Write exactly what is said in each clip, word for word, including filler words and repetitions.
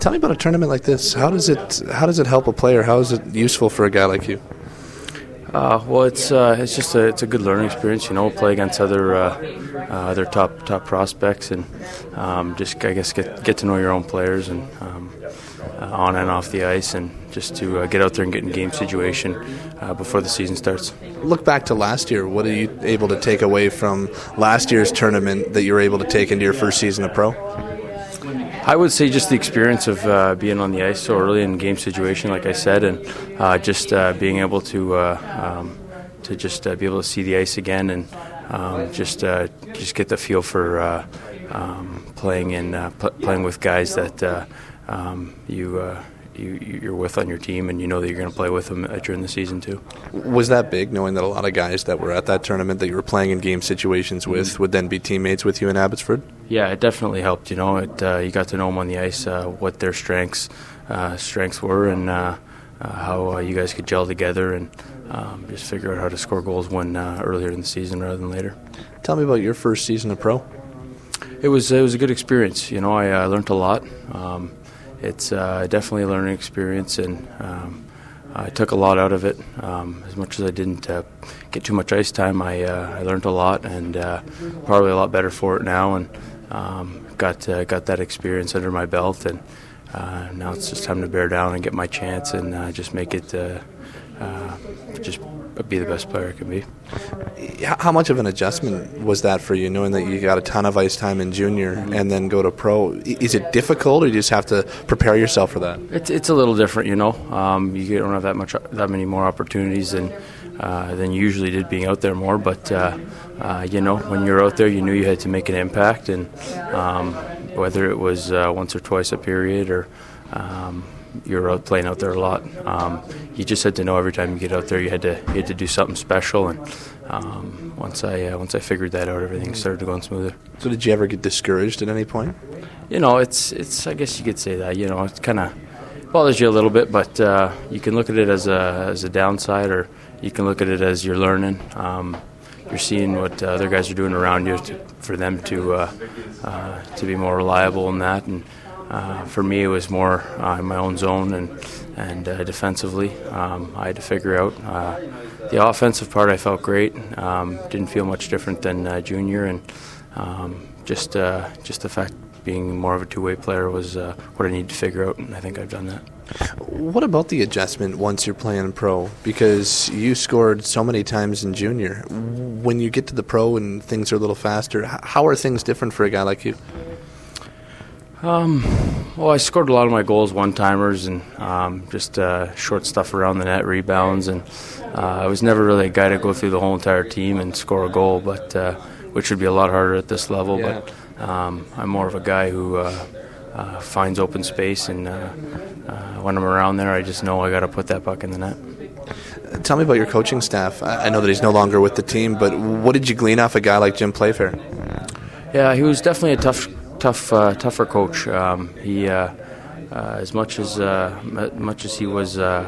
Tell me about a tournament like this. How does it how does it help a player? How is it useful for a guy like you? Uh, well, it's uh, it's just a it's a good learning experience, you know. Play against other uh, uh, other top top prospects, and um, just I guess get get to know your own players, and um, uh, on and off the ice, and just to uh, get out there and get in game situation uh, before the season starts. Look back to last year. What are you able to take away from last year's tournament that you were able to take into your first season of pro? I would say just the experience of uh, being on the ice so early in game situation, like I said, and uh, just uh, being able to uh, um, to just uh, be able to see the ice again, and um, just uh, just get the feel for uh, um, playing in uh, p- playing with guys that uh, um, you. Uh, You, you're with on your team, and you know that you're going to play with them during the season too. Was that big, knowing that a lot of guys that were at that tournament that you were playing in game situations with mm-hmm. would then be teammates with you in Abbotsford? Yeah, it definitely helped. You know, it uh, you got to know them on the ice, uh, what their strengths uh, strengths were, and uh, uh, how uh, you guys could gel together, and um, just figure out how to score goals when uh, earlier in the season rather than later. Tell me about your first season of pro. It was it was a good experience. You know, I uh, learned a lot. Um, It's uh, definitely a learning experience, and um, I took a lot out of it. Um, as much as I didn't uh, get too much ice time, I, uh, I learned a lot, and uh, probably a lot better for it now. And um, got uh, got that experience under my belt, and uh, now it's just time to bear down and get my chance, and uh, just make it uh, uh, just be the best player I can be. How much of an adjustment was that for you, knowing that you got a ton of ice time in junior mm-hmm. and then go to pro? Is it difficult, or do you just have to prepare yourself for that? It's it's a little different, you know. Um, you don't have that much that many more opportunities than uh, than you usually did being out there more. But uh, uh, you know, when you're out there, you knew you had to make an impact, and um, whether it was uh, once or twice a period, or um, you're out playing out there a lot. Um, you just had to know every time you get out there, you had to you had to do something special. And um, once I uh, once I figured that out, everything started going smoother. So, did you ever get discouraged at any point? You know, it's it's. I guess you could say that. You know, it kind of bothers you a little bit, but uh, you can look at it as a as a downside, or you can look at it as you're learning. Um, you're seeing what uh, other guys are doing around you to, for them to uh, uh, to be more reliable in that. And Uh, for me, it was more uh, in my own zone, and and uh, defensively, um, I had to figure out. Uh, the offensive part, I felt great. Um, didn't feel much different than uh, junior, and um, just uh, just the fact being more of a two-way player was uh, what I needed to figure out, and I think I've done that. What about the adjustment once you're playing pro? Because you scored so many times in junior. When you get to the pro and things are a little faster, how are things different for a guy like you? Um, well, I scored a lot of my goals one-timers, and um, just uh, short stuff around the net, rebounds, and uh, I was never really a guy to go through the whole entire team and score a goal, but uh, which would be a lot harder at this level. Yeah. But um, I'm more of a guy who uh, uh, finds open space, and uh, uh, when I'm around there, I just know I got to put that puck in the net. Tell me about your coaching staff. I know that he's no longer with the team, but what did you glean off a guy like Jim Playfair? Yeah, he was definitely a tough. Tough, uh, tougher coach. Um, he, uh, uh, as much as uh, much as he was uh,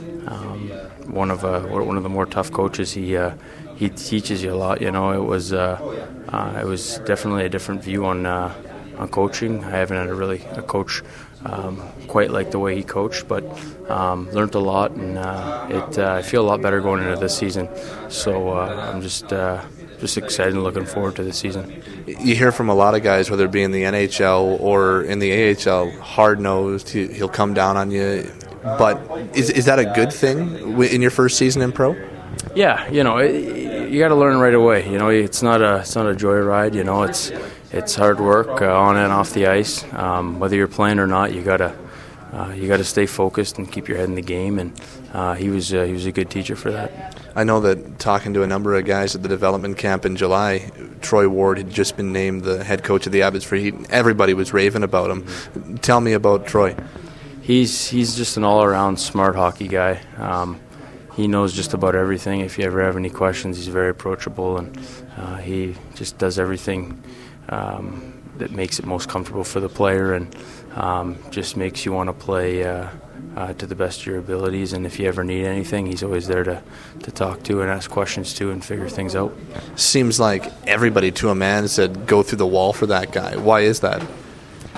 um, one of uh, one of the more tough coaches, he uh, he teaches you a lot. You know, it was uh, uh, it was definitely a different view on uh, on coaching. I haven't had a really a coach um, quite like the way he coached, but um, learned a lot, and uh, it uh, I feel a lot better going into this season. So uh, I'm just. Uh, Just excited and looking forward to the season. You hear from a lot of guys, whether it be in the N H L or in the A H L, hard-nosed, he'll come down on you. But is is that a good thing in your first season in pro? Yeah, you know, it, you got to learn right away. You know, it's not a it's not a joyride. You know, it's it's hard work uh, on and off the ice. Um, whether you're playing or not, you gotta uh, you gotta stay focused and keep your head in the game. And uh, he was uh, he was a good teacher for that. I know that talking to a number of guys at the development camp in July, Troy Ward had just been named the head coach of the Abbotsford Heat. Everybody was raving about him. Mm-hmm. Tell me about Troy. He's he's just an all-around smart hockey guy. Um, he knows just about everything. If you ever have any questions, he's very approachable, and uh, he just does everything um, that makes it most comfortable for the player, and um, just makes you want to play uh, uh, to the best of your abilities. And if you ever need anything, he's always there to, to talk to and ask questions to and figure things out. Seems like everybody to a man said go through the wall for that guy. Why is that?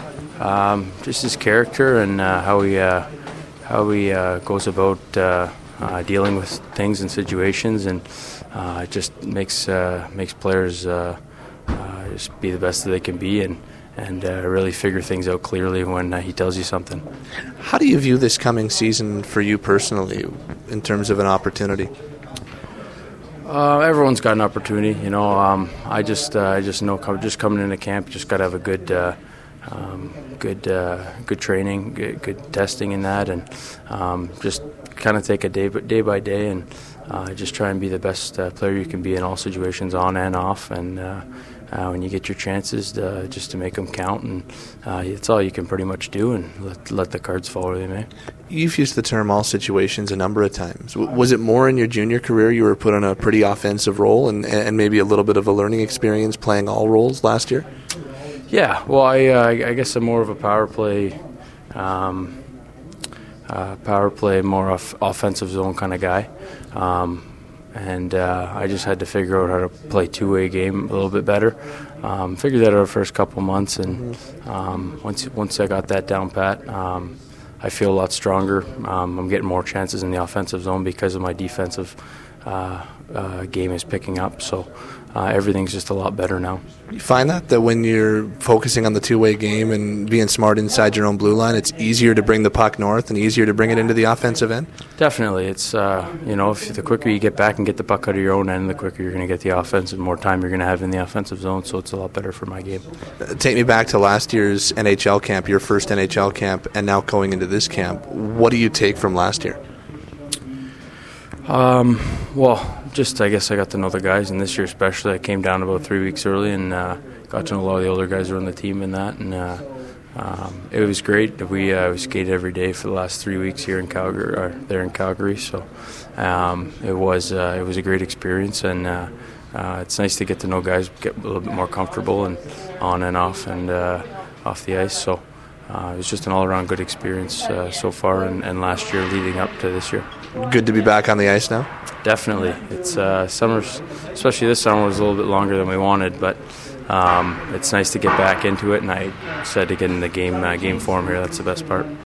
Um, just his character and uh, how he uh, how he uh, goes about uh, uh, dealing with things and situations, and uh, it just makes uh, makes players uh, uh, just be the best that they can be, and and uh, really figure things out clearly when uh, he tells you something. How do you view this coming season for you personally, in terms of an opportunity? Uh, everyone's got an opportunity, you know. Um, I just uh, I just know just coming into camp, you just got to have a good. Uh, Um, good, uh, good training, good, good testing in that, and um, just kind of take it day, day by day, and uh, just try and be the best uh, player you can be in all situations, on and off. And uh, uh, when you get your chances, uh, just to make them count, and uh, it's all you can pretty much do, and let, let the cards fall where they may. You've used the term "all situations" a number of times. W- was it more in your junior career you were put on a pretty offensive role, and, and maybe a little bit of a learning experience playing all roles last year? Yeah, well, I, uh, I guess I'm more of a power play, um, uh, power play, more off offensive zone kind of guy, um, and uh, I just had to figure out how to play two-way game a little bit better. Um, figured that out the first couple months, and um, once once I got that down pat, um, I feel a lot stronger. Um, I'm getting more chances in the offensive zone because of my defensive uh, uh, game is picking up. So. Uh, everything's just a lot better now. You find that, that when you're focusing on the two-way game and being smart inside your own blue line, it's easier to bring the puck north and easier to bring it into the offensive end? Definitely. It's, uh, you know, if the quicker you get back and get the puck out of your own end, the quicker you're going to get the offense and more time you're going to have in the offensive zone, so it's a lot better for my game. Uh, take me back to last year's N H L camp, your first N H L camp, and now going into this camp. What do you take from last year? Um, well, just I guess I got to know the guys, and this year especially, I came down about three weeks early and uh, got to know a lot of the older guys who were on the team and that, and uh, um, it was great. We uh, we skated every day for the last three weeks here in Calgary, or there in Calgary. So um, it was uh, it was a great experience, and uh, uh, it's nice to get to know guys, get a little bit more comfortable and on and off and uh, off the ice. So. Uh, it was just an all-around good experience uh, so far, and, and last year leading up to this year. Good to be back on the ice now? Definitely. It's uh, summers, especially this summer, was a little bit longer than we wanted, but um, it's nice to get back into it, and I said to get in the game uh, game form here. That's the best part.